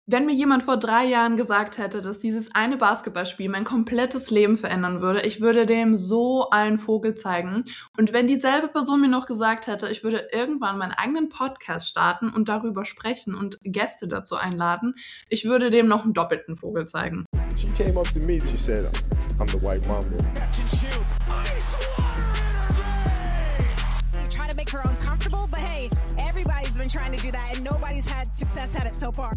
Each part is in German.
Wenn mir jemand vor 3 Jahren gesagt hätte, dass dieses eine Basketballspiel mein komplettes Leben verändern würde, ich würde dem so einen Vogel zeigen. Und wenn dieselbe Person mir noch gesagt hätte, ich würde irgendwann meinen eigenen Podcast starten und darüber sprechen und Gäste dazu einladen, ich würde dem noch einen doppelten Vogel zeigen. She came up to me, she said, I'm the white mamba. Try to make her uncomfortable, but hey, everybody's been trying to do that and nobody's had success at it so far.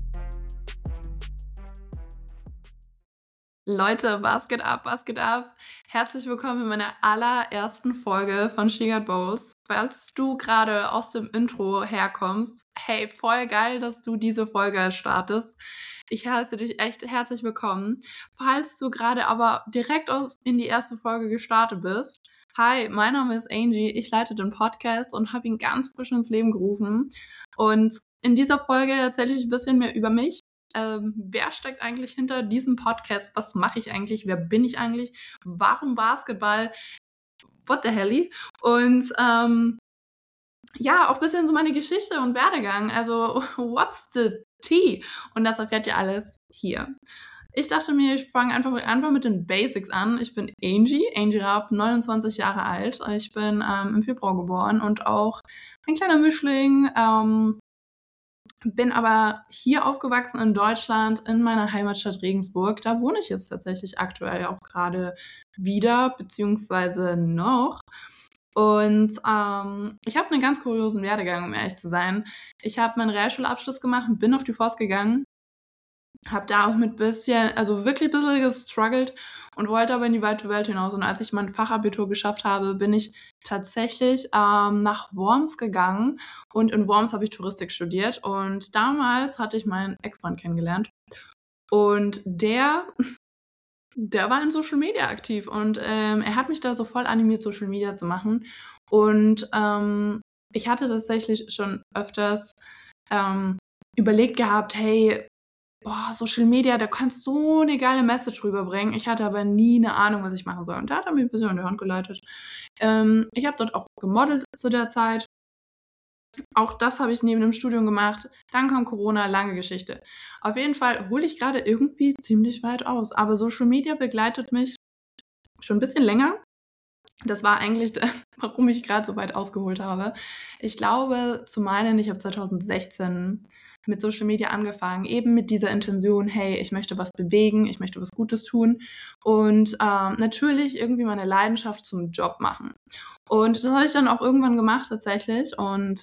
Leute, was geht ab, was geht ab? Herzlich willkommen in meiner allerersten Folge von She Got Bows. Falls du gerade aus dem Intro herkommst, hey, voll geil, dass du diese Folge startest. Ich heiße dich echt herzlich willkommen. Falls du gerade aber direkt in die erste Folge gestartet bist, hi, mein Name ist Angie, ich leite den Podcast und habe ihn ganz frisch ins Leben gerufen. Und in dieser Folge erzähle ich ein bisschen mehr über mich. Wer steckt eigentlich hinter diesem Podcast? Was mache ich eigentlich? Wer bin ich eigentlich? Warum Basketball? What the hell? Und ja, auch ein bisschen so meine Geschichte und Werdegang. Also, what's the tea? Und das erfährt ihr alles hier. Ich dachte mir, ich fange einfach mit den Basics an. Ich bin Angie Raab, 29 Jahre alt. Ich bin im Februar geboren und auch ein kleiner Mischling. Bin aber hier aufgewachsen in Deutschland, in meiner Heimatstadt Regensburg. Da wohne ich jetzt tatsächlich aktuell auch gerade wieder, beziehungsweise noch. Und ich habe einen ganz kuriosen Werdegang, um ehrlich zu sein. Ich habe meinen Realschulabschluss gemacht und bin auf die Forst gegangen. Habe da auch wirklich ein bisschen gestruggelt und wollte aber in die weite Welt hinaus. Und als ich mein Fachabitur geschafft habe, bin ich tatsächlich nach Worms gegangen. Und in Worms habe ich Touristik studiert. Und damals hatte ich meinen Ex-Freund kennengelernt. Und der war in Social Media aktiv. Und er hat mich da so voll animiert, Social Media zu machen. Und ich hatte tatsächlich schon öfters überlegt gehabt, hey, Social Media, da kannst so eine geile Message rüberbringen. Ich hatte aber nie eine Ahnung, was ich machen soll. Und da hat er mir ein bisschen an die Hand geleitet. Ich habe dort auch gemodelt zu der Zeit. Auch das habe ich neben dem Studium gemacht. Dann kam Corona, lange Geschichte. Auf jeden Fall hole ich gerade irgendwie ziemlich weit aus. Aber Social Media begleitet mich schon ein bisschen länger. Das war eigentlich, warum ich gerade so weit ausgeholt habe. Ich glaube, ich habe 2016 mit Social Media angefangen, eben mit dieser Intention, hey, ich möchte was bewegen, ich möchte was Gutes tun und natürlich irgendwie meine Leidenschaft zum Job machen. Und das habe ich dann auch irgendwann gemacht tatsächlich und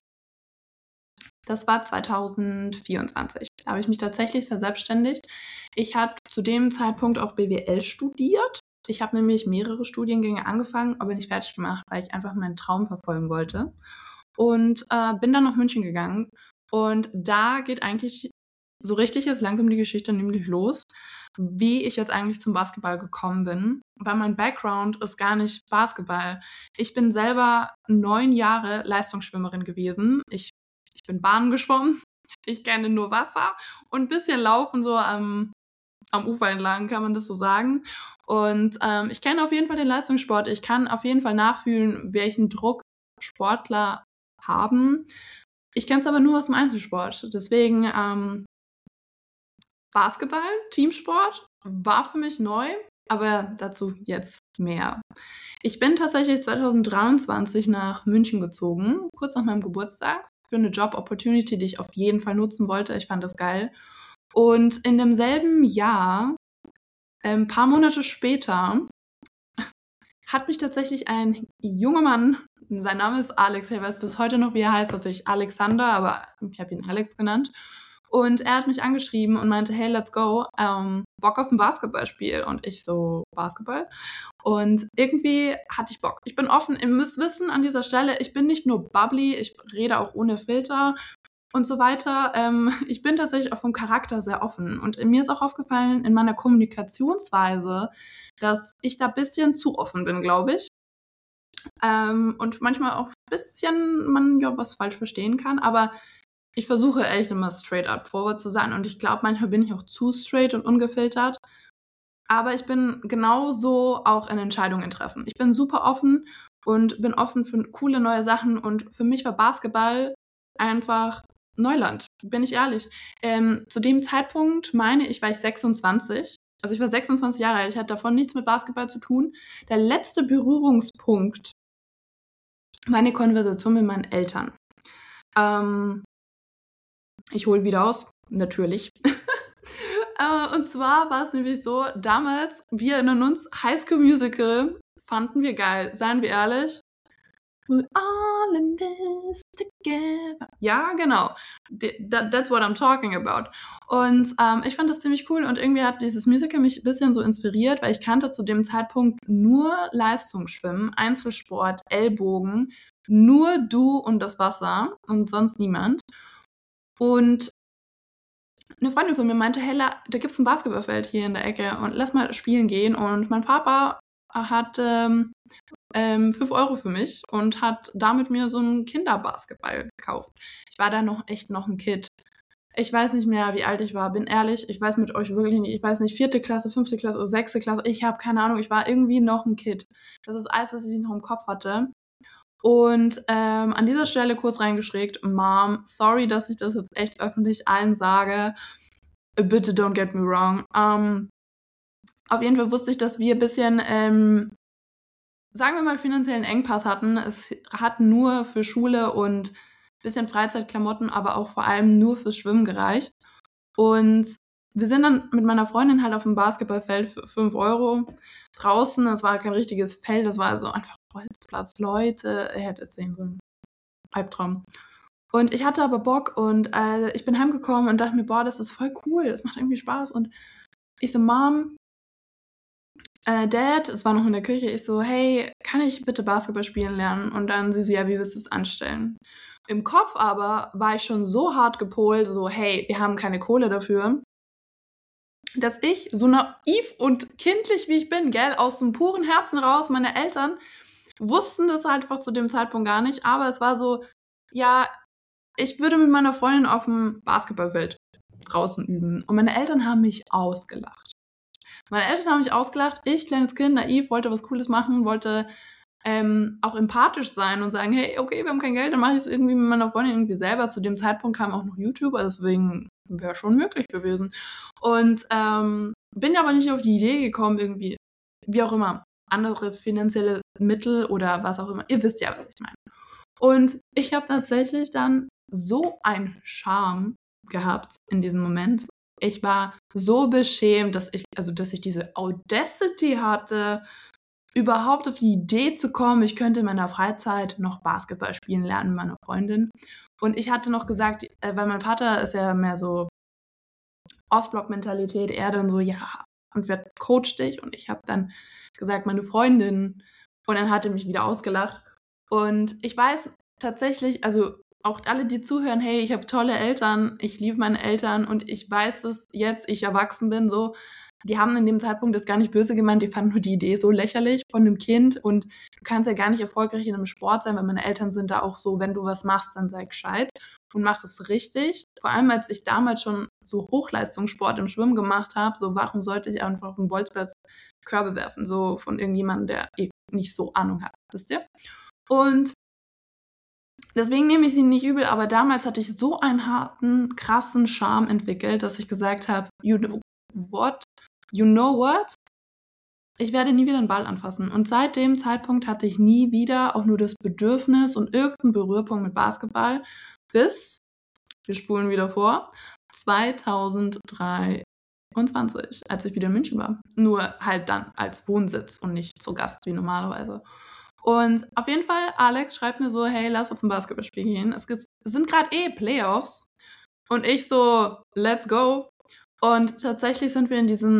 das war 2024. Da habe ich mich tatsächlich verselbstständigt. Ich habe zu dem Zeitpunkt auch BWL studiert. Ich habe nämlich mehrere Studiengänge angefangen, aber nicht fertig gemacht, weil ich einfach meinen Traum verfolgen wollte. Und bin dann nach München gegangen. Und da geht eigentlich so richtig jetzt langsam die Geschichte nämlich los, wie ich jetzt eigentlich zum Basketball gekommen bin. Weil mein Background ist gar nicht Basketball. Ich bin selber 9 Jahre Leistungsschwimmerin gewesen. Ich bin Bahnen geschwommen. Ich kenne nur Wasser und ein bisschen Laufen so am Ufer entlang, kann man das so sagen. Und ich kenne auf jeden Fall den Leistungssport. Ich kann auf jeden Fall nachfühlen, welchen Druck Sportler haben. Ich kenne es aber nur aus dem Einzelsport. Deswegen Basketball, Teamsport, war für mich neu, aber dazu jetzt mehr. Ich bin tatsächlich 2023 nach München gezogen, kurz nach meinem Geburtstag, für eine Job-Opportunity, die ich auf jeden Fall nutzen wollte. Ich fand das geil. Und in demselben Jahr, ein paar Monate später, hat mich tatsächlich ein junger Mann, sein Name ist Alex, ich weiß bis heute noch, wie er heißt, ich Alexander, aber ich habe ihn Alex genannt. Und er hat mich angeschrieben und meinte, hey, let's go, Bock auf ein Basketballspiel. Und ich so, Basketball? Und irgendwie hatte ich Bock. Ich bin offen, ihr müsst wissen an dieser Stelle, ich bin nicht nur bubbly, ich rede auch ohne Filter und so weiter. Ich bin tatsächlich auch vom Charakter sehr offen. Und mir ist auch aufgefallen in meiner Kommunikationsweise, dass ich da ein bisschen zu offen bin, glaube ich. Und manchmal auch ein bisschen man ja was falsch verstehen kann. Aber ich versuche echt immer straight up forward zu sein. Und ich glaube, manchmal bin ich auch zu straight und ungefiltert. Aber ich bin genauso auch in Entscheidungen treffen. Ich bin super offen und bin offen für coole neue Sachen. Und für mich war Basketball einfach Neuland, bin ich ehrlich. Zu dem Zeitpunkt, meine ich, war ich 26. Also ich war 26 Jahre alt, ich hatte davon nichts mit Basketball zu tun. Der letzte Berührungspunkt war eine Konversation mit meinen Eltern. Ich hole wieder aus, natürlich. Und zwar war es nämlich so, damals, wir erinnern uns, High School Musical fanden wir geil, seien wir ehrlich. We're all in this together. Ja, genau. That's what I'm talking about. Und ich fand das ziemlich cool und irgendwie hat dieses Musical mich ein bisschen so inspiriert, weil ich kannte zu dem Zeitpunkt nur Leistungsschwimmen, Einzelsport, Ellbogen, nur du und das Wasser und sonst niemand. Und eine Freundin von mir meinte, hey, da gibt's ein Basketballfeld hier in der Ecke und lass mal spielen gehen. Und mein Papa hat 5 Euro für mich und hat damit mir so einen Kinderbasketball gekauft. Ich war da echt noch ein Kind. Ich weiß nicht mehr, wie alt ich war, bin ehrlich, ich weiß mit euch wirklich nicht, ich weiß nicht, 4. Klasse, 5. Klasse oder 6. Klasse, ich habe keine Ahnung, ich war irgendwie noch ein Kind. Das ist alles, was ich noch im Kopf hatte. Und an dieser Stelle kurz reingeschrägt, Mom, sorry, dass ich das jetzt echt öffentlich allen sage. Bitte don't get me wrong. Auf jeden Fall wusste ich, dass wir ein bisschen, sagen wir mal, finanziellen Engpass hatten. Es hat nur für Schule und ein bisschen Freizeitklamotten, aber auch vor allem nur fürs Schwimmen gereicht. Und wir sind dann mit meiner Freundin halt auf dem Basketballfeld für 5 Euro draußen. Das war kein richtiges Feld, das war also einfach Holzplatz. Leute, ihr hättet es sehen sollen. Albtraum. Und ich hatte aber Bock und ich bin heimgekommen und dachte mir, boah, das ist voll cool, das macht irgendwie Spaß. Und ich so, Mom, Dad, es war noch in der Küche, ich so, hey, kann ich bitte Basketball spielen lernen? Und dann sie so, ja, wie willst du es anstellen? Im Kopf aber war ich schon so hart gepolt, so, hey, wir haben keine Kohle dafür, dass ich, so naiv und kindlich wie ich bin, gell, aus dem puren Herzen raus, meine Eltern wussten das halt einfach zu dem Zeitpunkt gar nicht, aber es war so, ja, ich würde mit meiner Freundin auf dem Basketballfeld draußen üben. Und meine Eltern haben mich ausgelacht. Ich, kleines Kind, naiv, wollte was Cooles machen, wollte auch empathisch sein und sagen, hey, okay, wir haben kein Geld, dann mache ich es irgendwie mit meiner Freundin irgendwie selber. Zu dem Zeitpunkt kam auch noch YouTube, also deswegen wäre schon möglich gewesen. Und bin aber nicht auf die Idee gekommen, irgendwie, wie auch immer, andere finanzielle Mittel oder was auch immer. Ihr wisst ja, was ich meine. Und ich habe tatsächlich dann so einen Charme gehabt in diesem Moment. Ich war so beschämt, dass ich diese Audacity hatte, überhaupt auf die Idee zu kommen, ich könnte in meiner Freizeit noch Basketball spielen lernen mit meiner Freundin. Und ich hatte noch gesagt, weil mein Vater ist ja mehr so Ostblock-Mentalität, er dann so, ja, und wer coacht dich? Und ich habe dann gesagt, meine Freundin. Und dann hat er mich wieder ausgelacht. Und ich weiß tatsächlich, also auch alle, die zuhören, hey, ich habe tolle Eltern, ich liebe meine Eltern und ich weiß, dass jetzt ich erwachsen bin, so, die haben in dem Zeitpunkt das gar nicht böse gemeint, die fanden nur die Idee so lächerlich von einem Kind und du kannst ja gar nicht erfolgreich in einem Sport sein, weil meine Eltern sind da auch so, wenn du was machst, dann sei gescheit und mach es richtig. Vor allem, als ich damals schon so Hochleistungssport im Schwimmen gemacht habe, so warum sollte ich einfach auf dem Bolzplatz Körbe werfen, so von irgendjemandem, der nicht so Ahnung hat, wisst ihr? Und deswegen nehme ich sie nicht übel, aber damals hatte ich so einen harten, krassen Charme entwickelt, dass ich gesagt habe, you know what? Ich werde nie wieder einen Ball anfassen. Und seit dem Zeitpunkt hatte ich nie wieder auch nur das Bedürfnis und irgendeinen Berührpunkt mit Basketball bis, wir spulen wieder vor, 2023, als ich wieder in München war. Nur halt dann als Wohnsitz und nicht zu Gast wie normalerweise. Und auf jeden Fall, Alex schreibt mir so, hey, lass auf ein Basketballspiel gehen. Es sind gerade Playoffs. Und ich so, let's go. Und tatsächlich sind wir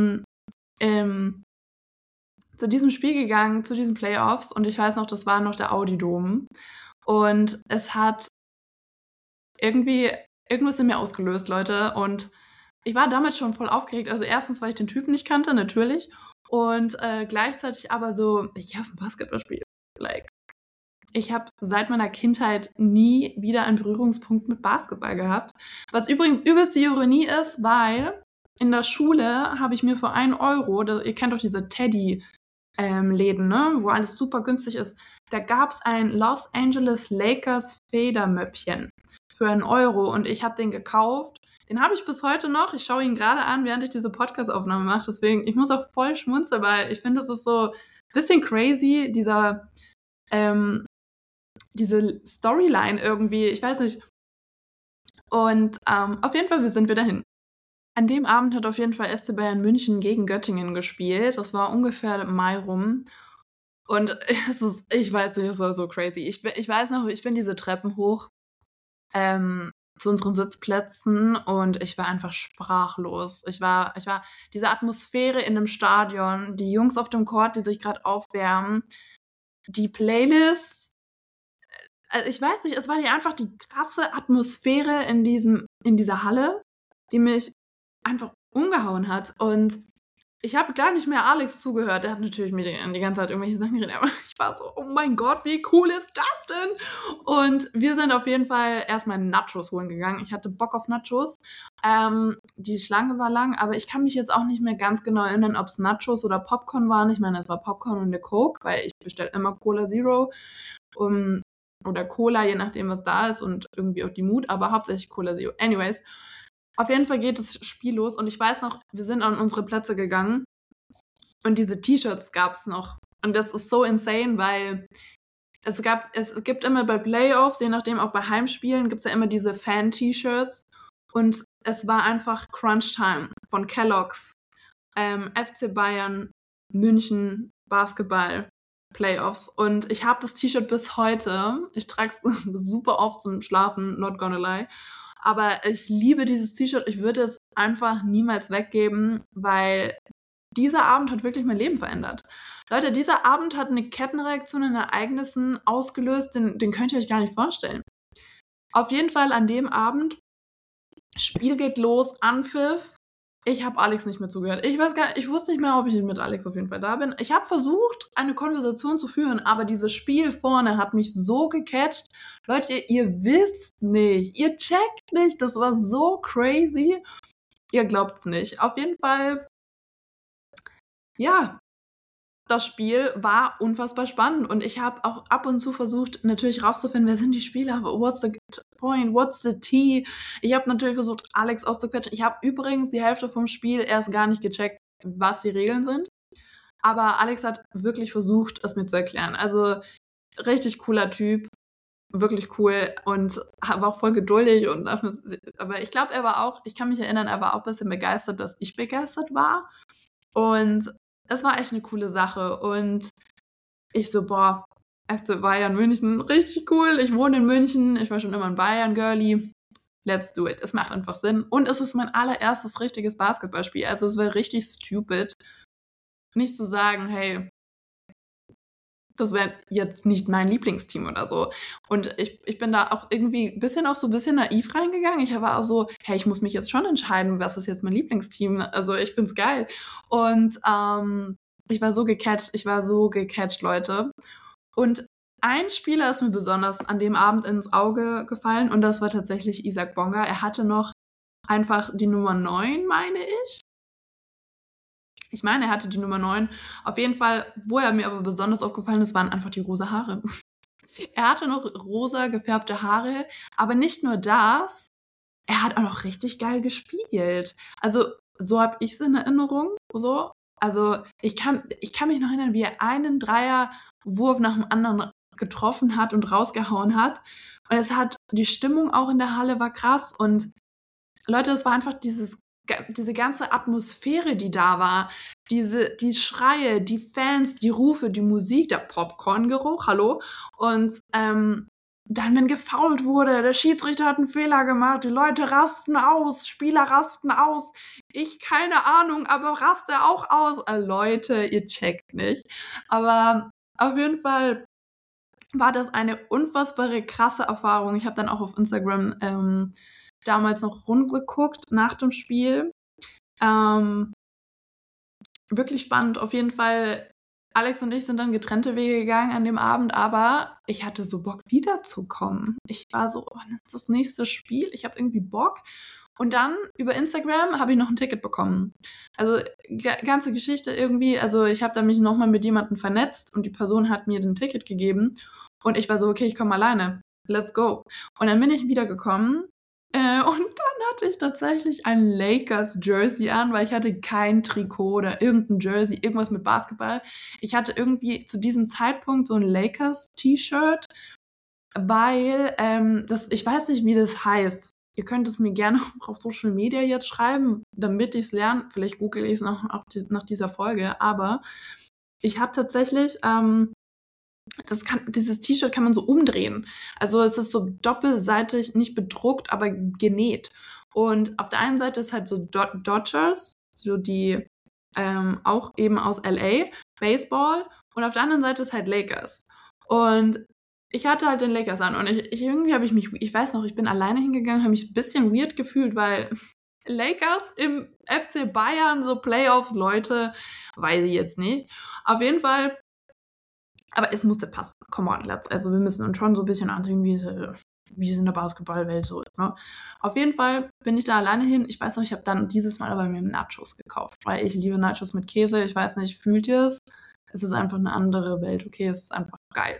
zu diesem Spiel gegangen, zu diesen Playoffs. Und ich weiß noch, das war noch der Audi-Dom. Und es hat irgendwas in mir ausgelöst, Leute. Und ich war damals schon voll aufgeregt. Also erstens, weil ich den Typen nicht kannte, natürlich. Und gleichzeitig aber so, ich auf ein Basketballspiel. Ich habe seit meiner Kindheit nie wieder einen Berührungspunkt mit Basketball gehabt. Was übrigens übelst die Ironie ist, weil in der Schule habe ich mir für 1 Euro, ihr kennt doch diese Teddy-Läden, ne, wo alles super günstig ist, da gab es ein Los Angeles Lakers Federmöppchen für 1 Euro und ich habe den gekauft. Den habe ich bis heute noch. Ich schaue ihn gerade an, während ich diese Podcast-Aufnahme mache. Deswegen, ich muss auch voll schmunzeln, weil ich finde, das ist so ein bisschen crazy, diese Storyline irgendwie. Ich weiß nicht. Und auf jeden Fall, wir sind wieder hin. An dem Abend hat auf jeden Fall FC Bayern München gegen Göttingen gespielt. Das war ungefähr Mai rum. Und ich weiß nicht, es war so crazy. Ich weiß noch, ich bin diese Treppen hoch zu unseren Sitzplätzen und ich war einfach sprachlos. Diese Atmosphäre in einem Stadion, die Jungs auf dem Court, die sich gerade aufwärmen, die Playlist. Also ich weiß nicht, es war einfach die krasse Atmosphäre in dieser Halle, die mich einfach umgehauen hat. Und ich habe gar nicht mehr Alex zugehört. Der hat natürlich mir die ganze Zeit irgendwelche Sachen geredet. Aber ich war so, oh mein Gott, wie cool ist das denn? Und wir sind auf jeden Fall erstmal Nachos holen gegangen. Ich hatte Bock auf Nachos. Die Schlange war lang, aber ich kann mich jetzt auch nicht mehr ganz genau erinnern, ob es Nachos oder Popcorn waren. Ich meine, es war Popcorn und eine Coke, weil ich bestelle immer Cola Zero. Oder Cola, je nachdem, was da ist und irgendwie auch die Mut, aber hauptsächlich Cola Zero. Anyways, auf jeden Fall geht das Spiel los und ich weiß noch, wir sind an unsere Plätze gegangen und diese T-Shirts gab es noch. Und das ist so insane, weil es gibt immer bei Playoffs, je nachdem auch bei Heimspielen, gibt es ja immer diese Fan-T-Shirts und es war einfach Crunch Time von Kellogg's, FC Bayern, München, Basketball, Playoffs. Und ich habe das T-Shirt bis heute. Ich trage es super oft zum Schlafen, not gonna lie. Aber ich liebe dieses T-Shirt. Ich würde es einfach niemals weggeben, weil dieser Abend hat wirklich mein Leben verändert. Leute, dieser Abend hat eine Kettenreaktion in Ereignissen ausgelöst, den könnt ihr euch gar nicht vorstellen. Auf jeden Fall an dem Abend, Spiel geht los, Anpfiff. Ich habe Alex nicht mehr zugehört. Ich wusste nicht mehr, ob ich mit Alex auf jeden Fall da bin. Ich habe versucht, eine Konversation zu führen, aber dieses Spiel vorne hat mich so gecatcht. Leute, ihr wisst nicht, ihr checkt nicht, das war so crazy. Ihr glaubt's nicht. Auf jeden Fall, ja, das Spiel war unfassbar spannend und ich habe auch ab und zu versucht, natürlich rauszufinden, wer sind die Spieler, what's the point, what's the tea. Ich habe natürlich versucht, Alex auszuquetschen. Ich habe übrigens die Hälfte vom Spiel erst gar nicht gecheckt, was die Regeln sind. Aber Alex hat wirklich versucht, es mir zu erklären. Also richtig cooler Typ, wirklich cool und war auch voll geduldig. Aber ich glaube, ich kann mich erinnern, er war auch ein bisschen begeistert, dass ich begeistert war. Und es war echt eine coole Sache und ich so, boah, FC Bayern München, richtig cool. Ich wohne in München, ich war schon immer ein Bayern-Girlie. Let's do it. Es macht einfach Sinn. Und es ist mein allererstes richtiges Basketballspiel. Also es wäre richtig stupid, nicht zu sagen, hey, das wäre jetzt nicht mein Lieblingsteam oder so. Und ich bin da auch irgendwie so ein bisschen naiv reingegangen. Ich war auch so, hey, ich muss mich jetzt schon entscheiden, was ist jetzt mein Lieblingsteam. Also ich find's geil. Und ich war so gecatcht, Leute. Und ein Spieler ist mir besonders an dem Abend ins Auge gefallen und das war tatsächlich Isaac Bonga. Er hatte noch einfach die Nummer 9, meine ich. Ich meine, er hatte die Nummer 9. Auf jeden Fall, wo er mir aber besonders aufgefallen ist, waren einfach die rosa Haare. Er hatte noch rosa gefärbte Haare, aber nicht nur das, er hat auch noch richtig geil gespielt. Also, so habe ich es in Erinnerung. So. Also, ich kann mich noch erinnern, wie er einen Dreierwurf nach dem anderen getroffen hat und rausgehauen hat. Und die Stimmung auch in der Halle war krass. Und Leute, es war einfach diese ganze Atmosphäre, die da war, die Schreie, die Fans, die Rufe, die Musik, der Popcorn-Geruch, hallo. Und dann, wenn gefoult wurde, der Schiedsrichter hat einen Fehler gemacht, die Leute rasten aus, Spieler rasten aus. Ich, keine Ahnung, aber raste auch aus. Leute, ihr checkt nicht. Aber auf jeden Fall war das eine unfassbare, krasse Erfahrung. Ich habe dann auch auf Instagram damals noch rumgeguckt nach dem Spiel. Wirklich spannend. Auf jeden Fall, Alex und ich sind dann getrennte Wege gegangen an dem Abend, aber ich hatte so Bock, wiederzukommen. Ich war so, wann ist das nächste Spiel? Ich habe irgendwie Bock. Und dann über Instagram habe ich noch ein Ticket bekommen. Also ganze Geschichte irgendwie, also ich habe da mich nochmal mit jemandem vernetzt und die Person hat mir ein Ticket gegeben und ich war so, okay, ich komme alleine. let's go. Und dann bin ich wiedergekommen und dann hatte ich tatsächlich ein Lakers-Jersey an, weil ich hatte kein Trikot oder irgendein Jersey, irgendwas mit Basketball. Ich hatte irgendwie zu diesem Zeitpunkt so ein Lakers-T-Shirt, weil ich weiß nicht, wie das heißt. Ihr könnt es mir gerne auf Social Media jetzt schreiben, damit ich es lerne. Vielleicht google ich es noch nach dieser Folge. Aber ich habe tatsächlich dieses T-Shirt kann man so umdrehen. Also es ist so doppelseitig, nicht bedruckt, aber genäht. Und auf der einen Seite ist halt so Dodgers, so die auch eben aus LA, Baseball. Und auf der anderen Seite ist halt Lakers. Und ich hatte halt den Lakers an. Und irgendwie habe ich mich, ich weiß noch, ich bin alleine hingegangen, habe mich ein bisschen weird gefühlt, weil Lakers im FC Bayern, so Playoffs, Leute, weiß ich jetzt nicht. Auf jeden Fall. Aber es musste passen. Come on, also wir müssen uns schon so ein bisschen anziehen, wie es in der Basketballwelt so ist. Ne? Auf jeden Fall bin ich da alleine hin. Ich weiß noch, ich habe dann dieses Mal aber mir Nachos gekauft, weil ich liebe Nachos mit Käse. Ich weiß nicht, fühlt ihr es? Es ist einfach eine andere Welt, okay? Es ist einfach geil.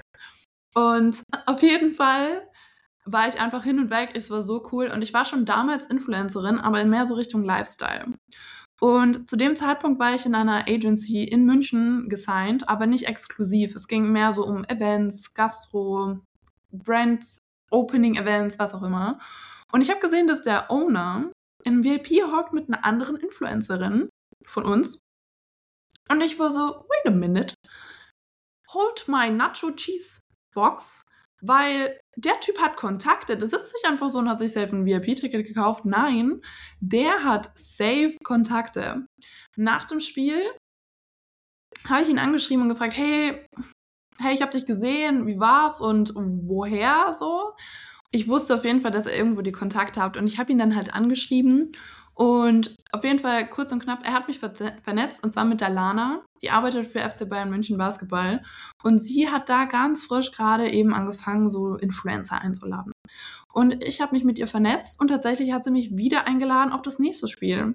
Und auf jeden Fall war ich einfach hin und weg. Es war so cool. Und ich war schon damals Influencerin, aber mehr so Richtung Lifestyle. Und zu dem Zeitpunkt war ich in einer Agency in München gesigned, aber nicht exklusiv. Es ging mehr so um Events, Gastro, Brand, Opening-Events, was auch immer. Und ich habe gesehen, dass der Owner in VIP hockt mit einer anderen Influencerin von uns. Und ich war so, wait a minute, hold my Nacho Cheese Box, weil der Typ hat Kontakte. Der sitzt nicht einfach so und hat sich safe ein VIP-Ticket gekauft. Nein, der hat safe Kontakte. Nach dem Spiel habe ich ihn angeschrieben und gefragt, hey, ich habe dich gesehen, wie war's und woher so? Ich wusste auf jeden Fall, dass er irgendwo die Kontakte hat und ich habe ihn dann halt angeschrieben und auf jeden Fall kurz und knapp, er hat mich vernetzt und zwar mit der Lana, die arbeitet für FC Bayern München Basketball und sie hat da ganz frisch gerade eben angefangen, so Influencer einzuladen. Und ich habe mich mit ihr vernetzt und tatsächlich hat sie mich wieder eingeladen auf das nächste Spiel.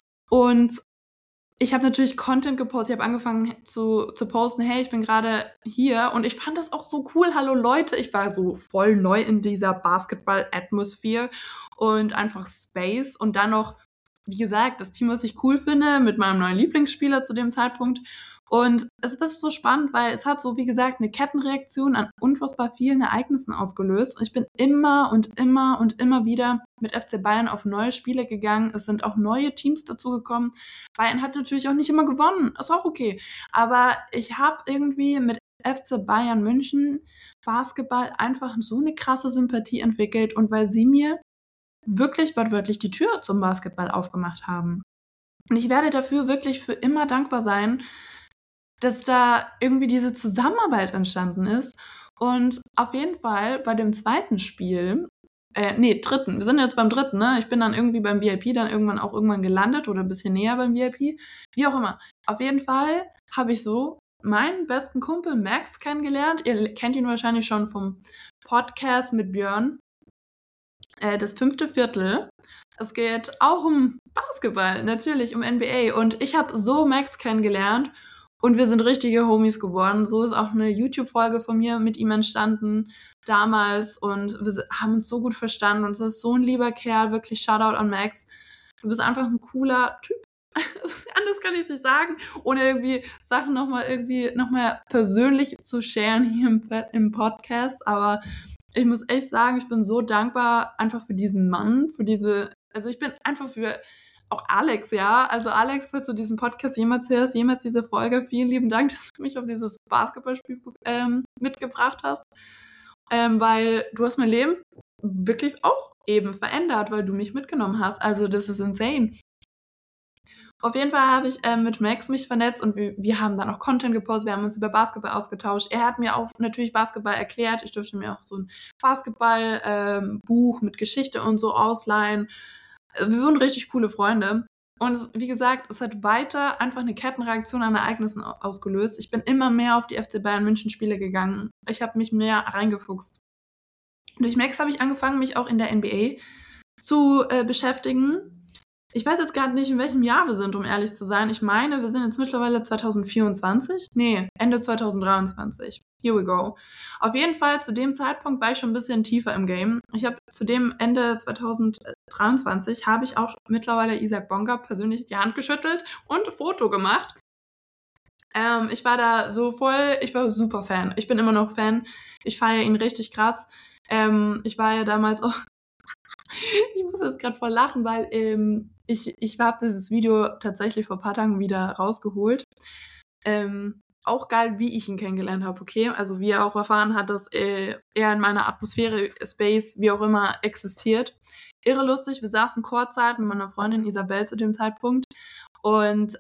Und ich habe natürlich Content gepostet, ich habe angefangen zu posten, hey, ich bin gerade hier und ich fand das auch so cool, hallo Leute, ich war so voll neu in dieser Basketball-Atmosphäre und einfach Space und dann noch, wie gesagt, das Team, was ich cool finde, mit meinem neuen Lieblingsspieler zu dem Zeitpunkt und es ist so spannend, weil es hat so, wie gesagt, eine Kettenreaktion an unfassbar vielen Ereignissen ausgelöst und ich bin immer und immer und immer wieder mit FC Bayern auf neue Spiele gegangen. Es sind auch neue Teams dazugekommen. Bayern hat natürlich auch nicht immer gewonnen, ist auch okay. Aber ich habe irgendwie mit FC Bayern München Basketball einfach so eine krasse Sympathie entwickelt und weil sie mir wirklich wortwörtlich die Tür zum Basketball aufgemacht haben. Und ich werde dafür wirklich für immer dankbar sein, dass da irgendwie diese Zusammenarbeit entstanden ist. Und auf jeden Fall bei dem zweiten Spiel, dritten, wir sind jetzt beim dritten, ne? Ich bin dann irgendwie beim VIP dann irgendwann gelandet oder ein bisschen näher beim VIP, wie auch immer. Auf jeden Fall habe ich so meinen besten Kumpel Max kennengelernt. Ihr kennt ihn wahrscheinlich schon vom Podcast mit Björn. Das 5. Viertel. Es geht auch um Basketball, natürlich, um NBA. Und ich habe so Max kennengelernt und wir sind richtige Homies geworden. So ist auch eine YouTube-Folge von mir mit ihm entstanden damals und wir haben uns so gut verstanden und es ist so ein lieber Kerl, wirklich Shoutout an Max. Du bist einfach ein cooler Typ. Anders kann ich es nicht sagen, ohne irgendwie Sachen nochmal persönlich zu sharen hier im Podcast, aber ich muss echt sagen, ich bin so dankbar einfach für diesen Mann, also ich bin einfach für auch Alex, ja. Also Alex, falls du diesen Podcast jemals hörst, jemals diese Folge, vielen lieben Dank, dass du mich auf dieses Basketballspiel mitgebracht hast. Weil du hast mein Leben wirklich auch eben verändert, weil du mich mitgenommen hast. Also das ist insane. Auf jeden Fall habe ich mit Max mich vernetzt und wir haben dann auch Content gepostet, wir haben uns über Basketball ausgetauscht. Er hat mir auch natürlich Basketball erklärt. Ich durfte mir auch so ein Basketball-Buch mit Geschichte und so ausleihen. Wir wurden richtig coole Freunde. Und wie gesagt, es hat weiter einfach eine Kettenreaktion an Ereignissen ausgelöst. Ich bin immer mehr auf die FC Bayern München Spiele gegangen. Ich habe mich mehr reingefuchst. Durch Max habe ich angefangen, mich auch in der NBA zu beschäftigen. Ich weiß jetzt gerade nicht, in welchem Jahr wir sind, um ehrlich zu sein. Ich meine, wir sind jetzt mittlerweile 2024. Nee, Ende 2023. Here we go. Auf jeden Fall, zu dem Zeitpunkt war ich schon ein bisschen tiefer im Game. Ich habe zu dem Ende 2023 habe ich auch mittlerweile Isaac Bonga persönlich die Hand geschüttelt und ein Foto gemacht. Ich war da so voll, ich war super Fan. Ich bin immer noch Fan. Ich feiere ihn richtig krass. Ich war ja damals auch, ich muss jetzt gerade voll lachen, weil ich habe dieses Video tatsächlich vor ein paar Tagen wieder rausgeholt. Auch geil, wie ich ihn kennengelernt habe, okay? Also wie er auch erfahren hat, dass er in meiner Atmosphäre, Space, wie auch immer, existiert. Irre lustig, wir saßen kurzzeit mit meiner Freundin Isabel zu dem Zeitpunkt und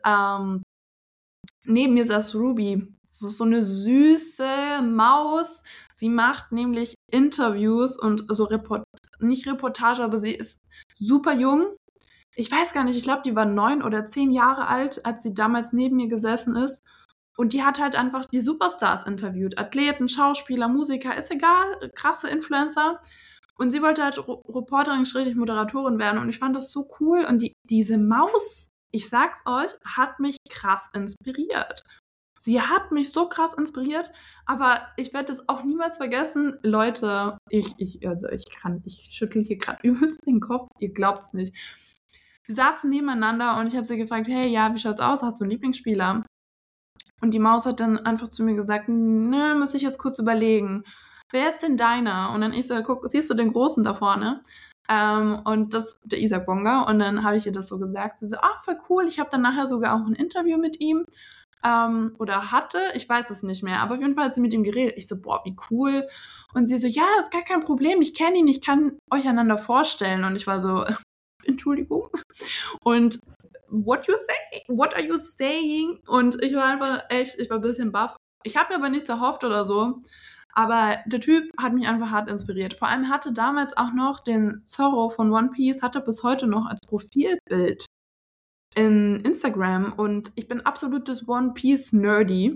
neben mir saß Ruby. Das ist so eine süße Maus. Sie macht nämlich Interviews und so nicht Reportage, aber sie ist super jung. Ich weiß gar nicht, ich glaube, die war 9 oder 10 Jahre alt, als sie damals neben mir gesessen ist. Und die hat halt einfach die Superstars interviewt. Athleten, Schauspieler, Musiker, ist egal, krasse Influencer. Und sie wollte halt Reporterin, Moderatorin werden. Und ich fand das so cool. Und diese Maus, ich sag's euch, hat mich krass inspiriert. Sie hat mich so krass inspiriert, aber ich werde das auch niemals vergessen. Leute, ich schüttel hier gerade übelst den Kopf, ihr glaubt's nicht. Wir saßen nebeneinander und ich habe sie gefragt, hey, ja, wie schaut's aus? Hast du einen Lieblingsspieler? Und die Maus hat dann einfach zu mir gesagt, ne, muss ich jetzt kurz überlegen. Wer ist denn deiner? Und dann ich so, guck, siehst du den Großen da vorne? Und das der Isaac Bonga. Und dann habe ich ihr das so gesagt. Sie so, voll cool. Ich habe dann nachher sogar auch ein Interview mit ihm. Oder hatte, ich weiß es nicht mehr. Aber auf jeden Fall hat sie mit ihm geredet. Ich so, boah, wie cool. Und sie so, ja, das ist gar kein Problem. Ich kenne ihn, ich kann euch einander vorstellen. Und ich war so, Entschuldigung. Und what are you saying? Und ich war einfach ich war ein bisschen baff. Ich habe mir aber nichts erhofft oder so. Aber der Typ hat mich einfach hart inspiriert. Vor allem hatte damals auch noch den Zorro von One Piece, hatte bis heute noch als Profilbild in Instagram. Und ich bin absolutes One Piece Nerdy.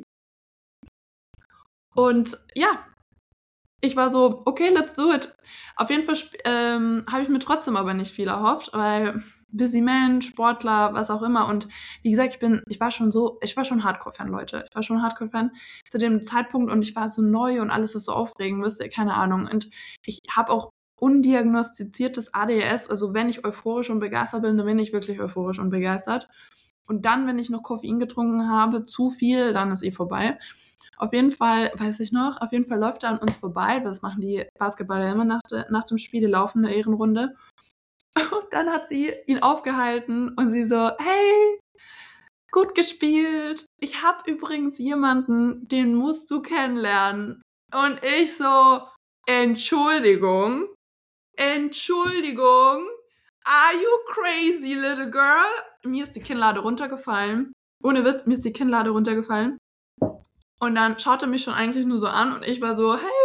Und ja, ich war so, okay, let's do it. Auf jeden Fall habe ich mir trotzdem aber nicht viel erhofft, weil busy man, Sportler, was auch immer. Und wie gesagt, ich war schon Hardcore-Fan, Leute. Ich war schon Hardcore-Fan zu dem Zeitpunkt und ich war so neu und alles ist so aufregend, wisst ihr, keine Ahnung. Und ich habe auch undiagnostiziertes ADHS, also wenn ich euphorisch und begeistert bin, dann bin ich wirklich euphorisch und begeistert. Und dann, wenn ich noch Koffein getrunken habe, zu viel, dann ist vorbei. Auf jeden Fall, weiß ich noch, läuft er an uns vorbei. Das machen die Basketballer immer nach dem Spiel, die laufen eine Ehrenrunde. Und dann hat sie ihn aufgehalten und sie so, hey, gut gespielt. Ich habe übrigens jemanden, den musst du kennenlernen. Und ich so, Entschuldigung, are you crazy, little girl? Mir ist die Kinnlade runtergefallen. Ohne Witz, mir ist die Kinnlade runtergefallen. Und dann schaut er mich schon eigentlich nur so an und ich war so, hey.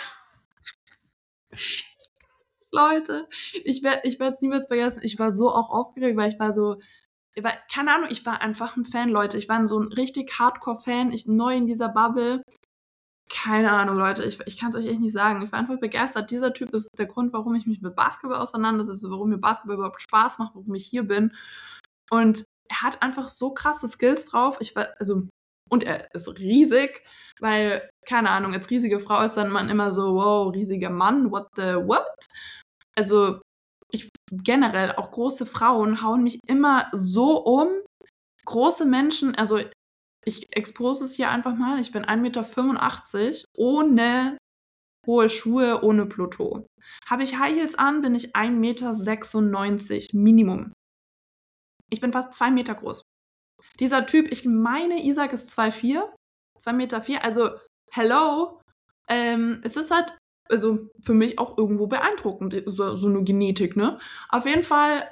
Leute, ich werde es niemals vergessen. Ich war so auch aufgeregt, weil keine Ahnung, ich war einfach ein Fan, Leute. Ich war so ein richtig Hardcore-Fan, neu in dieser Bubble. Keine Ahnung, Leute, ich kann es euch echt nicht sagen. Ich war einfach begeistert. Dieser Typ ist der Grund, warum ich mich mit Basketball auseinandersetze, warum mir Basketball überhaupt Spaß macht, warum ich hier bin. Und er hat einfach so krasse Skills drauf. Und er ist riesig, weil, keine Ahnung, als riesige Frau ist dann man immer so, wow, riesiger Mann, what the what? Also, generell, auch große Frauen hauen mich immer so um. Große Menschen, also ich expose es hier einfach mal, ich bin 1,85 Meter, ohne hohe Schuhe, ohne Plateau. Habe ich High Heels an, bin ich 1,96 Meter Minimum. Ich bin fast 2 Meter groß. Dieser Typ, ich meine, Isaac ist 2,4 Meter, also hello. Es ist halt, also für mich auch irgendwo beeindruckend, so eine Genetik, ne? Auf jeden Fall,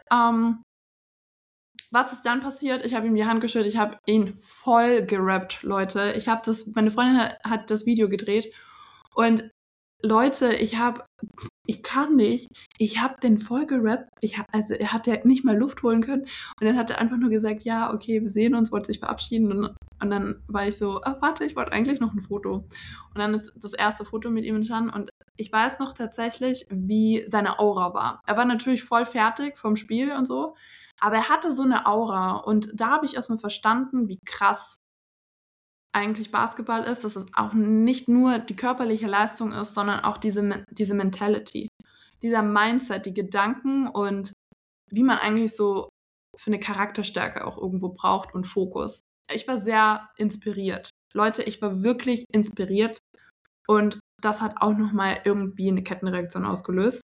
was ist dann passiert? Ich habe ihm die Hand geschüttelt, ich habe ihn voll gerappt, Leute. Meine Freundin hat das Video gedreht und Leute, ich kann nicht. Ich habe den voll gerappt. Er hat ja nicht mal Luft holen können. Und dann hat er einfach nur gesagt, ja, okay, wir sehen uns, wollte sich verabschieden. Und dann war ich so, warte, ich wollte eigentlich noch ein Foto. Und dann ist das erste Foto mit ihm entstanden. Und ich weiß noch tatsächlich, wie seine Aura war. Er war natürlich voll fertig vom Spiel und so. Aber er hatte so eine Aura und da habe ich erstmal verstanden, wie krass eigentlich Basketball ist, dass es auch nicht nur die körperliche Leistung ist, sondern auch diese Mentality, dieser Mindset, die Gedanken und wie man eigentlich so für eine Charakterstärke auch irgendwo braucht und Fokus. Ich war sehr inspiriert. Leute, ich war wirklich inspiriert und das hat auch nochmal irgendwie eine Kettenreaktion ausgelöst.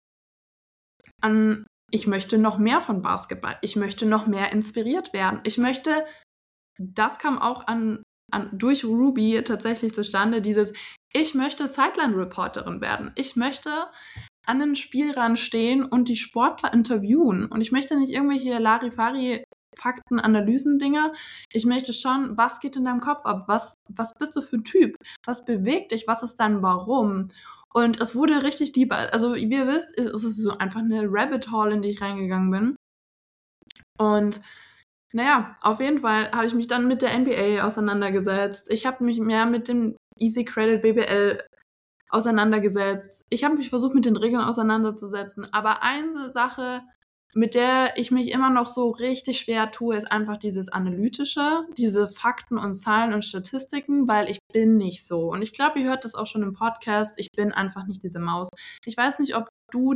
Ich möchte noch mehr von Basketball. Ich möchte noch mehr inspiriert werden. Das kam auch durch Ruby tatsächlich zustande, ich möchte Sideline-Reporterin werden. Ich möchte an den Spielrand stehen und die Sportler interviewen. Und ich möchte nicht irgendwelche Larifari-Fakten, Analysen-Dinger. Ich möchte schon, was geht in deinem Kopf ab? Was bist du für ein Typ? Was bewegt dich? Was ist dein Warum? Und es wurde richtig deep. Also, wie ihr wisst, es ist so einfach eine Rabbit Hole, in die ich reingegangen bin. Und naja, auf jeden Fall habe ich mich dann mit der NBA auseinandergesetzt. Ich habe mich mehr mit dem Easy Credit BBL auseinandergesetzt. Ich habe mich versucht, mit den Regeln auseinanderzusetzen. Aber eine Sache, mit der ich mich immer noch so richtig schwer tue, ist einfach dieses Analytische, diese Fakten und Zahlen und Statistiken, weil ich bin nicht so. Und ich glaube, ihr hört das auch schon im Podcast, ich bin einfach nicht diese Maus. Ich weiß nicht, ob du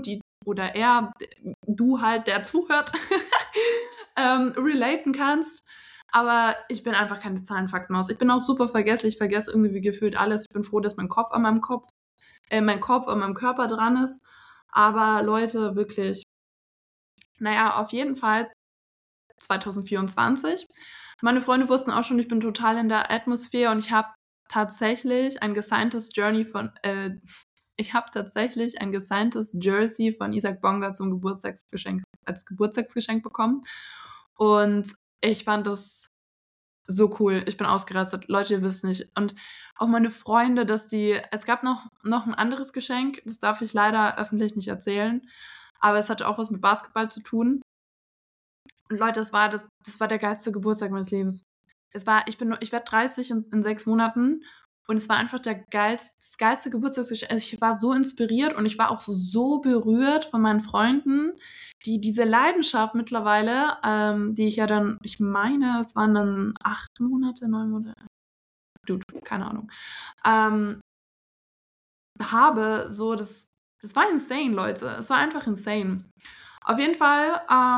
halt, der zuhört, relaten kannst. Aber ich bin einfach keine Zahlenfaktenmaus. Ich bin auch super vergesslich. Ich vergesse irgendwie gefühlt alles. Ich bin froh, dass mein Kopf an meinem Körper dran ist. Aber Leute, wirklich. Naja, auf jeden Fall 2024. Meine Freunde wussten auch schon, ich bin total in der Atmosphäre und ich habe tatsächlich ein gesigntes Jersey von Isaac Bonga als Geburtstagsgeschenk bekommen. Und ich fand das so cool. Ich bin ausgerastet. Leute, ihr wisst nicht. Und auch meine Freunde, es gab noch ein anderes Geschenk, das darf ich leider öffentlich nicht erzählen, aber es hatte auch was mit Basketball zu tun. Und Leute, das war der geilste Geburtstag meines Lebens. Ich werde 30 in 6 Monaten und es war einfach das geilste Geburtstagsgeschenk. Also ich war so inspiriert und ich war auch so berührt von meinen Freunden, die diese Leidenschaft mittlerweile, die ich ja dann, ich meine, es waren dann 8 Monate, 9 Monate, keine Ahnung, habe, so, das war insane, Leute. Es war einfach insane. Auf jeden Fall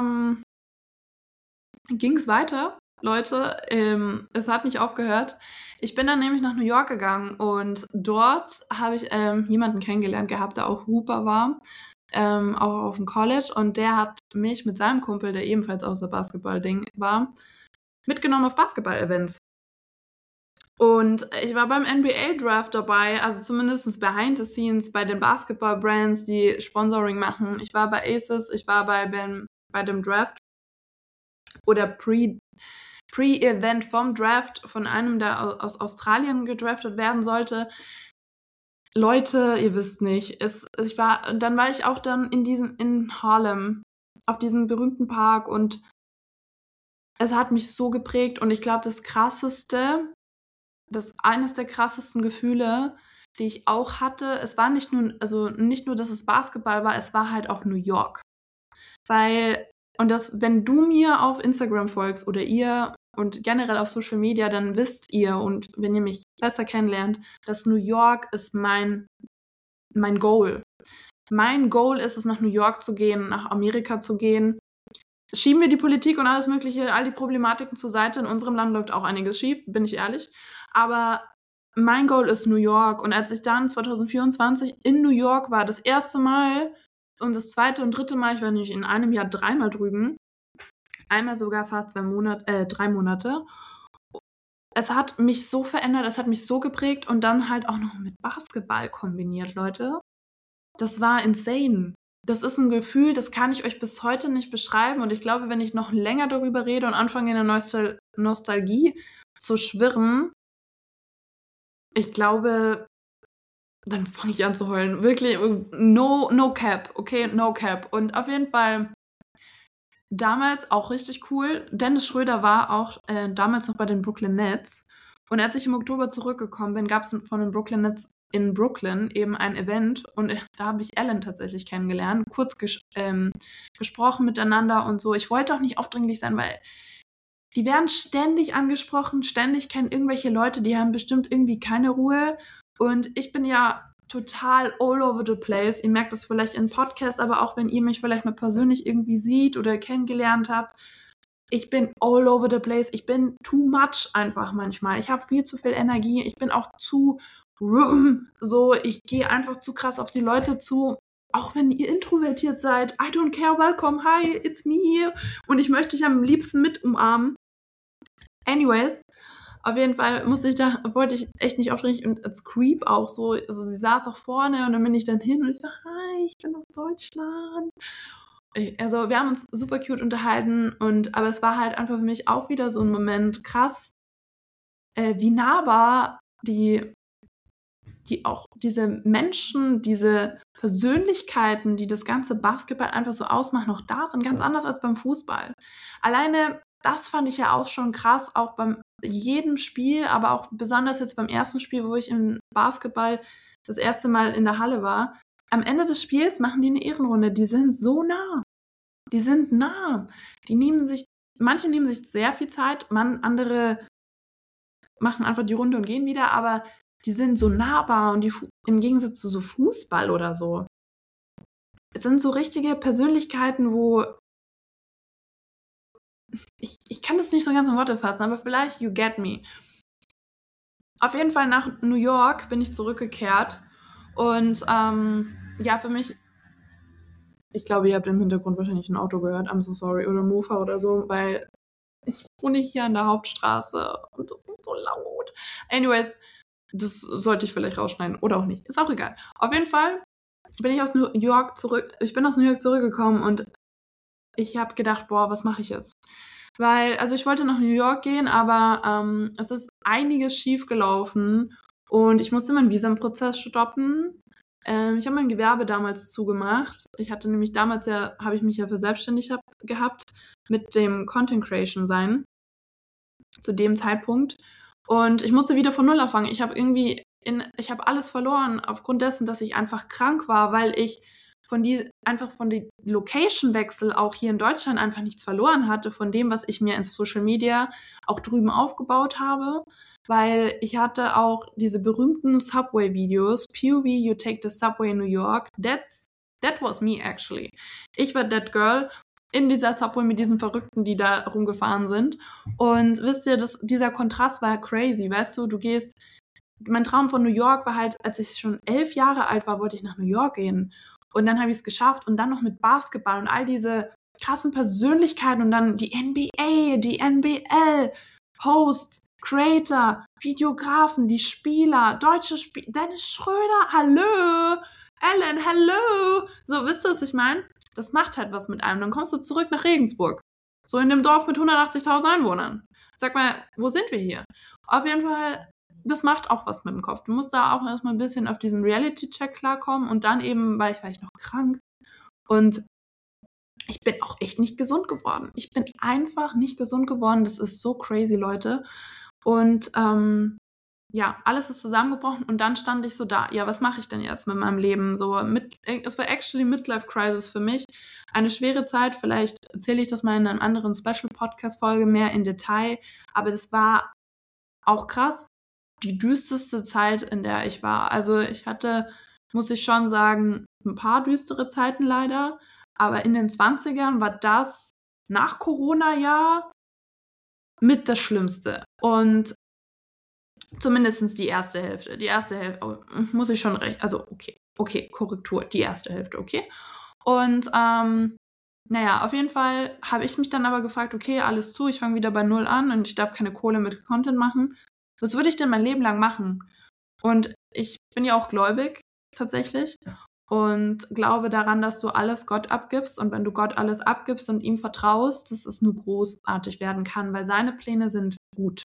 ging es weiter, Leute. Es hat nicht aufgehört. Ich bin dann nämlich nach New York gegangen und dort habe ich jemanden kennengelernt gehabt, der auch Hooper war, auch auf dem College. Und der hat mich mit seinem Kumpel, der ebenfalls aus der Basketball-Ding war, mitgenommen auf Basketball-Events. Und ich war beim NBA-Draft dabei, also zumindest behind the scenes bei den Basketball-Brands, die Sponsoring machen. Ich war bei Aces, ich war bei dem Draft oder Pre-Event vom Draft von einem, der aus Australien gedraftet werden sollte. Leute, ihr wisst nicht, dann war ich auch dann in Harlem, auf diesem berühmten Park und es hat mich so geprägt und ich glaube, eines der krassesten Gefühle, die ich auch hatte, es war nicht nur, dass es Basketball war, es war halt auch New York. Wenn du mir auf Instagram folgst oder ihr und generell auf Social Media, dann wisst ihr und wenn ihr mich besser kennenlernt, dass New York ist mein Goal. Mein Goal ist es, nach New York zu gehen, nach Amerika zu gehen. Schieben wir die Politik und alles Mögliche, all die Problematiken zur Seite. In unserem Land läuft auch einiges schief, bin ich ehrlich. Aber mein Goal ist New York. Und als ich dann 2024 in New York war, das erste Mal und das zweite und dritte Mal, ich war nämlich in einem Jahr 3-mal drüben, einmal sogar fast 3 Monate. Es hat mich so verändert, es hat mich so geprägt und dann halt auch noch mit Basketball kombiniert, Leute. Das war insane. Das ist ein Gefühl, das kann ich euch bis heute nicht beschreiben. Und ich glaube, wenn ich noch länger darüber rede und anfange in der Nostalgie zu schwirren, ich glaube, dann fange ich an zu heulen. Wirklich, no cap, okay, no cap. Und auf jeden Fall damals auch richtig cool. Dennis Schröder war auch damals noch bei den Brooklyn Nets. Und als ich im Oktober zurückgekommen bin, gab es von den Brooklyn Nets in Brooklyn eben ein Event und da habe ich Ellen tatsächlich kennengelernt, kurz gesprochen miteinander und so. Ich wollte auch nicht aufdringlich sein, weil die werden ständig angesprochen, ständig kennen irgendwelche Leute, die haben bestimmt irgendwie keine Ruhe und ich bin ja total all over the place. Ihr merkt das vielleicht in Podcasts, aber auch wenn ihr mich vielleicht mal persönlich irgendwie seht oder kennengelernt habt. Ich bin all over the place. Ich bin too much einfach manchmal. Ich habe viel zu viel Energie. Ich bin auch zu so. Ich gehe einfach zu krass auf die Leute zu. Auch wenn ihr introvertiert seid. I don't care. Welcome. Hi, it's me here. Und ich möchte dich am liebsten mit umarmen. Anyways, auf jeden Fall wollte ich echt nicht aufdringlich und als Creep auch so. Also sie saß auch vorne und dann bin ich dann hin und ich so, hi, ich bin aus Deutschland. Also wir haben uns super cute unterhalten aber es war halt einfach für mich auch wieder so ein Moment krass, wie nahbar die auch diese Menschen, diese Persönlichkeiten, die das ganze Basketball einfach so ausmachen, noch da sind, ganz anders als beim Fußball. Alleine das fand ich ja auch schon krass, auch beim jedem Spiel, aber auch besonders jetzt beim ersten Spiel, wo ich im Basketball das erste Mal in der Halle war. Am Ende des Spiels machen die eine Ehrenrunde, die sind so nah. Die sind nah. Manche nehmen sich sehr viel Zeit, andere machen einfach die Runde und gehen wieder, aber die sind so nahbar und im Gegensatz zu so Fußball oder so. Es sind so richtige Persönlichkeiten, wo ich kann das nicht so ganz in Worte fassen, aber vielleicht you get me. Auf jeden Fall nach New York bin ich zurückgekehrt und ja, für mich, ich glaube, ihr habt im Hintergrund wahrscheinlich ein Auto gehört, I'm so sorry, oder Mofa oder so, weil ich wohne hier an der Hauptstraße und das ist so laut. Anyways, das sollte ich vielleicht rausschneiden oder auch nicht, ist auch egal. Auf jeden Fall bin ich aus New York zurückgekommen und ich habe gedacht, boah, was mache ich jetzt? Weil, also ich wollte nach New York gehen, aber es ist einiges schief gelaufen und ich musste meinen Visumprozess stoppen. Ich habe mein Gewerbe damals zugemacht. Ich hatte nämlich damals habe ich mich ja für selbstständig gehabt mit dem Content Creation sein zu dem Zeitpunkt und ich musste wieder von Null anfangen. Ich habe alles verloren aufgrund dessen, dass ich einfach krank war, weil ich von dem Location-Wechsel auch hier in Deutschland einfach nichts verloren hatte von dem, was ich mir in Social Media auch drüben aufgebaut habe, weil ich hatte auch diese berühmten Subway-Videos, POV, You Take the Subway in New York, that was me actually. Ich war that girl in dieser Subway mit diesen Verrückten, die da rumgefahren sind und wisst ihr, dieser Kontrast war crazy, weißt du, mein Traum von New York war halt, als ich schon 11 Jahre alt war, wollte ich nach New York gehen. Und dann habe ich es geschafft und dann noch mit Basketball und all diese krassen Persönlichkeiten und dann die NBA, die NBL, Hosts, Creator, Videografen, die Spieler, deutsche Spieler, Dennis Schröder, hallo, Ellen, hallo. So, wisst ihr, was ich meine? Das macht halt was mit einem. Dann kommst du zurück nach Regensburg. So in dem Dorf mit 180.000 Einwohnern. Sag mal, wo sind wir hier? Auf jeden Fall, das macht auch was mit dem Kopf. Du musst da auch erstmal ein bisschen auf diesen Reality-Check klarkommen und dann eben, war ich noch krank und ich bin auch echt nicht gesund geworden. Ich bin einfach nicht gesund geworden. Das ist so crazy, Leute. Und ja, alles ist zusammengebrochen und dann stand ich so da. Ja, was mache ich denn jetzt mit meinem Leben? Es war actually Midlife Crisis für mich. Eine schwere Zeit. Vielleicht erzähle ich das mal in einer anderen Special-Podcast-Folge mehr in Detail. Aber das war auch krass. Die düsterste Zeit, in der ich war. Also ich hatte, muss ich schon sagen, ein paar düstere Zeiten leider. Aber in den 20ern war das nach Corona-Jahr mit das Schlimmste. Und zumindest die erste Hälfte. Die erste Hälfte, muss ich schon recht. Also okay, Korrektur, die erste Hälfte, okay. Und naja, auf jeden Fall habe ich mich dann aber gefragt, okay, alles zu, ich fange wieder bei Null an und ich darf keine Kohle mit Content machen. Was würde ich denn mein Leben lang machen? Und ich bin ja auch gläubig, tatsächlich. Und glaube daran, dass du alles Gott abgibst. Und wenn du Gott alles abgibst und ihm vertraust, dass es nur großartig werden kann, weil seine Pläne sind gut.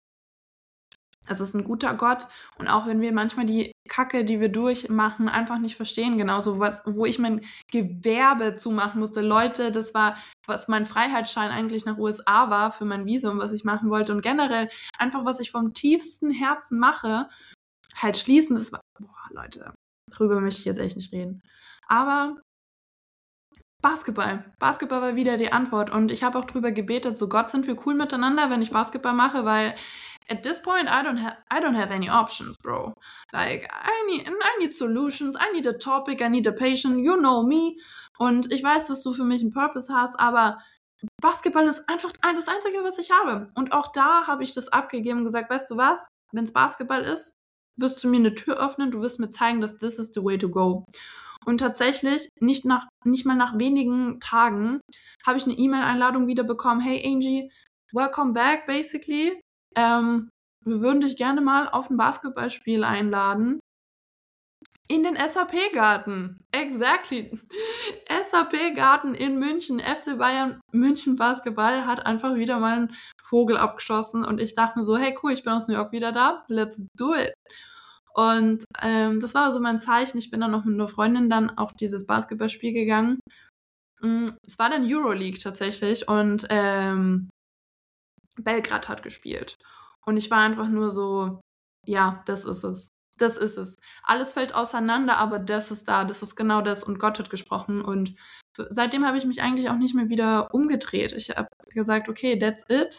Es ist ein guter Gott. Und auch wenn wir manchmal die Kacke, die wir durchmachen, einfach nicht verstehen, genauso wo ich mein Gewerbe zumachen musste. Leute, das war, was mein Freiheitsschein eigentlich nach USA war für mein Visum, was ich machen wollte. Und generell einfach, was ich vom tiefsten Herzen mache, halt schließen, Leute, darüber möchte ich jetzt echt nicht reden. Aber Basketball war wieder die Antwort und ich habe auch drüber gebetet, so Gott, sind wir cool miteinander, wenn ich Basketball mache, weil at this point I don't have any options, bro. Like I need solutions, I need a topic, I need a patient, you know me. Und ich weiß, dass du für mich einen Purpose hast, aber Basketball ist einfach das Einzige, was ich habe. Und auch da habe ich das abgegeben und gesagt, weißt du was, wenn es Basketball ist, wirst du mir eine Tür öffnen, du wirst mir zeigen, dass this is the way to go. Und tatsächlich, nicht mal nach wenigen Tagen, habe ich eine E-Mail-Einladung wieder bekommen. Hey Angie, welcome back, basically. Wir würden dich gerne mal auf ein Basketballspiel einladen. In den SAP-Garten. Exactly. SAP-Garten in München. FC Bayern München Basketball hat einfach wieder mal einen Vogel abgeschossen. Und ich dachte mir so, hey cool, ich bin aus New York wieder da. Let's do it. Und das war so mein Zeichen. Ich bin dann noch mit einer Freundin dann auf dieses Basketballspiel gegangen. Es war dann Euroleague tatsächlich und Belgrad hat gespielt. Und ich war einfach nur so, ja, das ist es. Das ist es. Alles fällt auseinander, aber das ist da. Das ist genau das. Und Gott hat gesprochen. Und seitdem habe ich mich eigentlich auch nicht mehr wieder umgedreht. Ich habe gesagt, okay, that's it.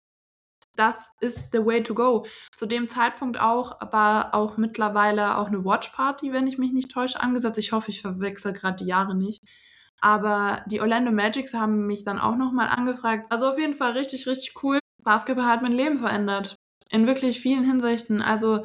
Das ist the way to go. Zu dem Zeitpunkt war auch mittlerweile auch eine Watchparty, wenn ich mich nicht täusche, angesetzt. Ich hoffe, ich verwechsel gerade die Jahre nicht. Aber die Orlando Magics haben mich dann auch nochmal angefragt. Also auf jeden Fall richtig, richtig cool. Basketball hat mein Leben verändert. In wirklich vielen Hinsichten. Also,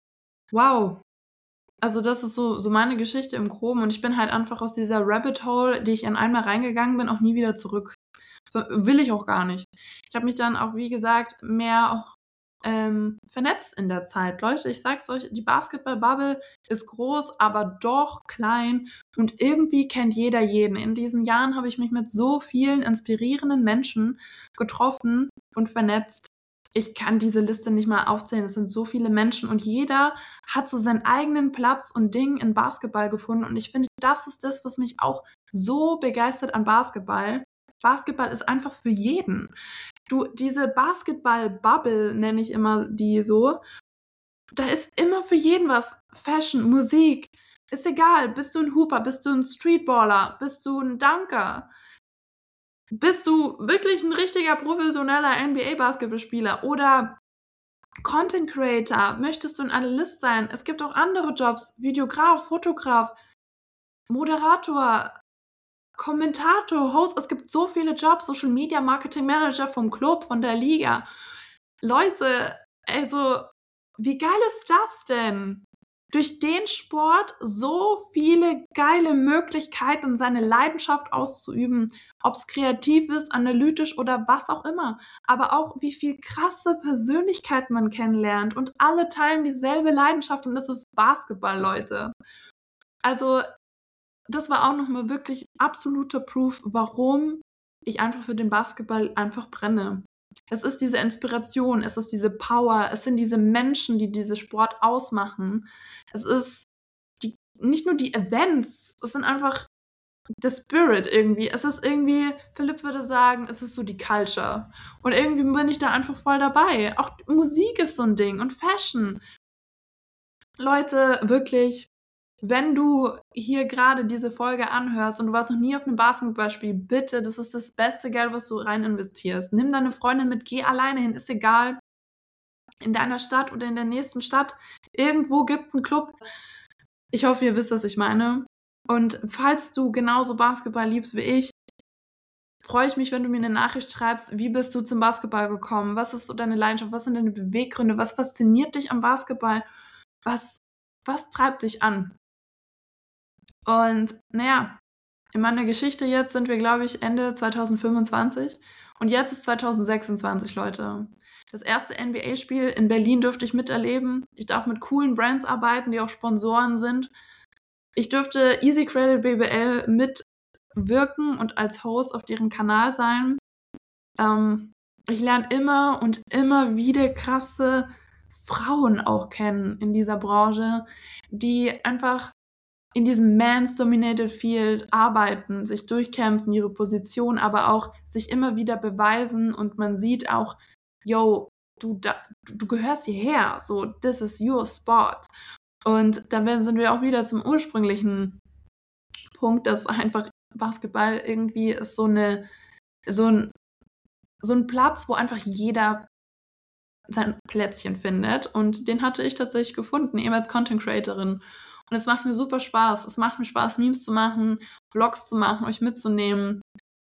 wow. Also das ist so meine Geschichte im Groben. Und ich bin halt einfach aus dieser Rabbit Hole, die ich in einmal reingegangen bin, auch nie wieder zurück. Will ich auch gar nicht. Ich habe mich dann auch, wie gesagt, mehr auch vernetzt in der Zeit. Leute, ich sag's euch, die Basketball-Bubble ist groß, aber doch klein und irgendwie kennt jeder jeden. In diesen Jahren habe ich mich mit so vielen inspirierenden Menschen getroffen und vernetzt. Ich kann diese Liste nicht mal aufzählen. Es sind so viele Menschen und jeder hat so seinen eigenen Platz und Ding in Basketball gefunden. Und ich finde, das ist das, was mich auch so begeistert an Basketball. Basketball ist einfach für jeden. Diese Basketball-Bubble, nenne ich immer die so, da ist immer für jeden was. Fashion, Musik, ist egal. Bist du ein Hooper, bist du ein Streetballer, bist du ein Dunker, bist du wirklich ein richtiger professioneller NBA-Basketballspieler oder Content Creator, möchtest du ein Analyst sein? Es gibt auch andere Jobs, Videograf, Fotograf, Moderator, Kommentator, Host, es gibt so viele Jobs, Social Media Marketing Manager vom Club, von der Liga. Leute, also, wie geil ist das denn? Durch den Sport so viele geile Möglichkeiten, seine Leidenschaft auszuüben, ob es kreativ ist, analytisch oder was auch immer. Aber auch, wie viel krasse Persönlichkeiten man kennenlernt und alle teilen dieselbe Leidenschaft und das ist Basketball, Leute. Also, das war auch nochmal wirklich absoluter Proof, warum ich einfach für den Basketball einfach brenne. Es ist diese Inspiration, es ist diese Power, es sind diese Menschen, die diese Sport ausmachen. Es ist nicht nur die Events, es sind einfach the Spirit irgendwie. Es ist irgendwie, Philipp würde sagen, es ist so die Culture. Und irgendwie bin ich da einfach voll dabei. Auch Musik ist so ein Ding und Fashion. Leute, wirklich, wenn du hier gerade diese Folge anhörst und du warst noch nie auf einem Basketballspiel, bitte, das ist das beste Geld, was du rein investierst. Nimm deine Freundin mit, geh alleine hin, ist egal. In deiner Stadt oder in der nächsten Stadt, irgendwo gibt es einen Club. Ich hoffe, ihr wisst, was ich meine. Und falls du genauso Basketball liebst wie ich, freue ich mich, wenn du mir eine Nachricht schreibst, wie bist du zum Basketball gekommen? Was ist so deine Leidenschaft? Was sind deine Beweggründe? Was fasziniert dich am Basketball? Was treibt dich an? Und naja, in meiner Geschichte jetzt sind wir, glaube ich, Ende 2025 und jetzt ist 2026, Leute. Das erste NBA-Spiel in Berlin durfte ich miterleben. Ich darf mit coolen Brands arbeiten, die auch Sponsoren sind. Ich durfte Easy Credit BBL mitwirken und als Host auf deren Kanal sein. Ich lerne immer und immer wieder krasse Frauen auch kennen in dieser Branche, die einfach in diesem Mans-Dominated Field arbeiten, sich durchkämpfen, ihre Position, aber auch sich immer wieder beweisen und man sieht auch, yo, du gehörst hierher, so, this is your spot. Und dann sind wir auch wieder zum ursprünglichen Punkt, dass einfach Basketball irgendwie ist so ein Platz, wo einfach jeder sein Plätzchen findet. Und den hatte ich tatsächlich gefunden, eben als Content Creatorin. Und es macht mir super Spaß. Es macht mir Spaß, Memes zu machen, Vlogs zu machen, euch mitzunehmen,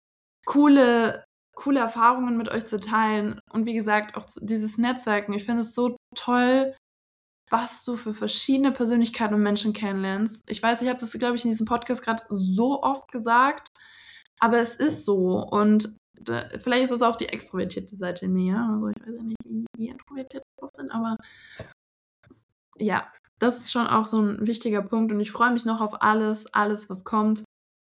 coole Erfahrungen mit euch zu teilen. Und wie gesagt, auch dieses Netzwerken. Ich finde es so toll, was du für verschiedene Persönlichkeiten und Menschen kennenlernst. Ich weiß, ich habe das, glaube ich, in diesem Podcast gerade so oft gesagt, aber es ist so. Und vielleicht ist es auch die extrovertierte Seite in mir, ja. Also ich weiß ja nicht, wie introvertiert wir drauf sind, aber ja, das ist schon auch so ein wichtiger Punkt. Und ich freue mich noch auf alles, was kommt.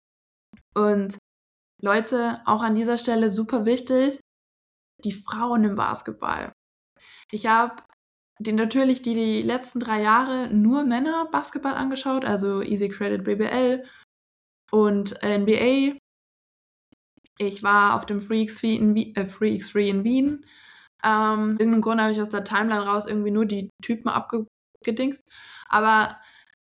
Und Leute, auch an dieser Stelle super wichtig, die Frauen im Basketball. Ich habe natürlich die letzten 3 Jahre nur Männer Basketball angeschaut, also Easy Credit BBL und NBA. Ich war auf dem Freaks Free in Wien. Irgendeinem Grund habe ich aus der Timeline raus irgendwie nur die Typen abgedingst. Aber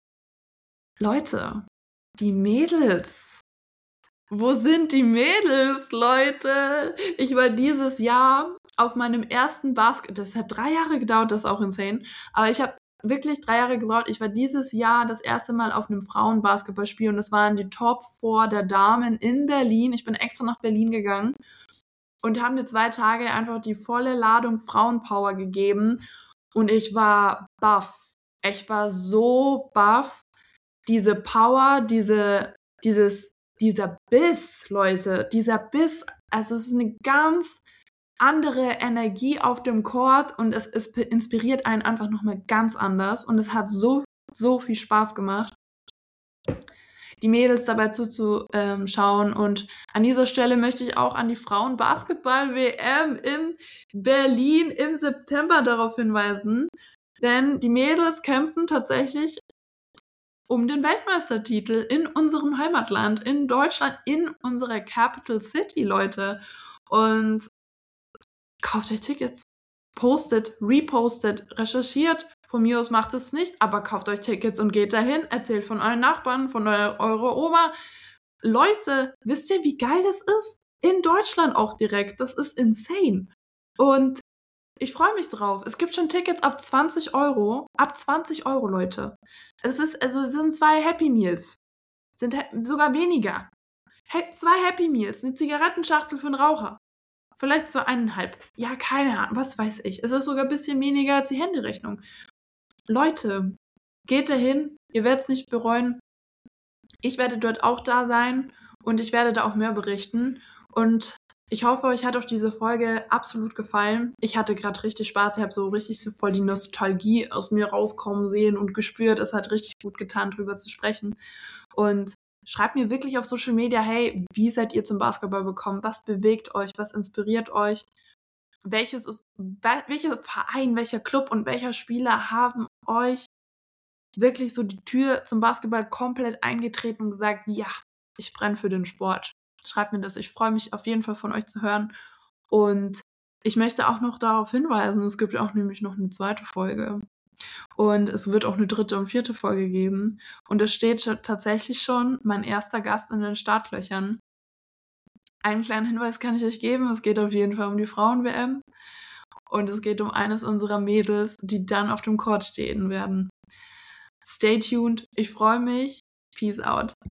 Leute, die Mädels. Wo sind die Mädels, Leute? Ich war dieses Jahr auf meinem ersten das hat 3 Jahre gedauert, das ist auch insane. Aber ich habe wirklich 3 Jahre gebraucht. Ich war dieses Jahr das erste Mal auf einem Frauenbasketballspiel und das waren die Top 4 der Damen in Berlin. Ich bin extra nach Berlin gegangen und haben mir 2 Tage einfach die volle Ladung Frauenpower gegeben und ich war baff. Ich war so baff. Diese Power, dieser Biss, Leute, dieser Biss, also es ist eine ganz andere Energie auf dem Court und es inspiriert einen einfach nochmal ganz anders und es hat so viel Spaß gemacht, die Mädels dabei zuzuschauen. Und an dieser Stelle möchte ich auch an die Frauen-Basketball-WM in Berlin im September darauf hinweisen, denn die Mädels kämpfen tatsächlich um den Weltmeistertitel in unserem Heimatland, in Deutschland, in unserer Capital City, Leute. Und kauft euch Tickets. Postet, repostet, recherchiert. Von mir aus macht es nicht, aber kauft euch Tickets und geht dahin. Erzählt von euren Nachbarn, von eurer Oma. Leute, wisst ihr, wie geil das ist? In Deutschland auch direkt. Das ist insane. Und ich freue mich drauf. Es gibt schon Tickets ab 20 Euro. Ab 20 Euro, Leute. Es sind 2 Happy Meals. Sind sogar weniger. 2 Happy Meals. Eine Zigarettenschachtel für einen Raucher. Vielleicht so 1,5. Ja, keine Ahnung. Was weiß ich. Es ist sogar ein bisschen weniger als die Handyrechnung. Leute, geht dahin. Ihr werdet es nicht bereuen. Ich werde dort auch da sein. Und ich werde da auch mehr berichten. Und ich hoffe, euch hat auch diese Folge absolut gefallen. Ich hatte gerade richtig Spaß. Ich habe so richtig so voll die Nostalgie aus mir rauskommen sehen und gespürt. Es hat richtig gut getan, drüber zu sprechen. Und schreibt mir wirklich auf Social Media, hey, wie seid ihr zum Basketball gekommen? Was bewegt euch? Was inspiriert euch? Welcher Verein, welcher Club und welcher Spieler haben euch wirklich so die Tür zum Basketball komplett eingetreten und gesagt, ja, ich brenne für den Sport? Schreibt mir das. Ich freue mich auf jeden Fall von euch zu hören. Und ich möchte auch noch darauf hinweisen, es gibt auch nämlich noch eine 2. Folge. Und es wird auch eine 3. und 4. Folge geben. Und es steht tatsächlich schon mein erster Gast in den Startlöchern. Einen kleinen Hinweis kann ich euch geben. Es geht auf jeden Fall um die Frauen-WM. Und es geht um eines unserer Mädels, die dann auf dem Court stehen werden. Stay tuned. Ich freue mich. Peace out.